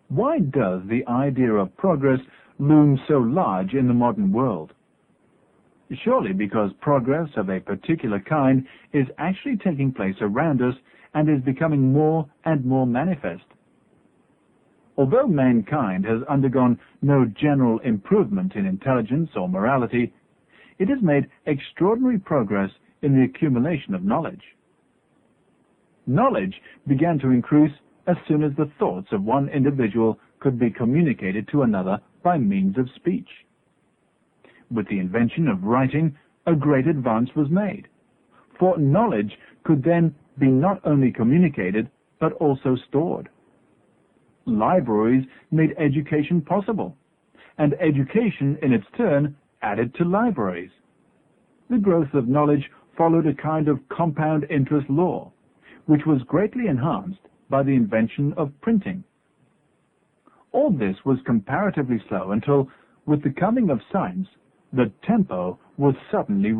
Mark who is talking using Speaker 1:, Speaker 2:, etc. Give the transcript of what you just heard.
Speaker 1: Why does the idea of progress loom so large in the modern world? Surely because progress of a particular kind is actually taking place around us and is becoming more and more manifest. Although mankind has undergone no general improvement in intelligence or morality, it has made extraordinary progress in the accumulation of knowledge. Knowledge began to increase as soon as the thoughts of one individual could be communicated to another by means of speech. With the invention of writing, a great advance was made, for knowledge could then be not only communicated, but also stored. Libraries made education possible, and education in its turn added to libraries. The growth of knowledge followed a kind of compound interest law, which was greatly enhanced by the invention of printing. All this was comparatively slow until, with the coming of science, the tempo was suddenly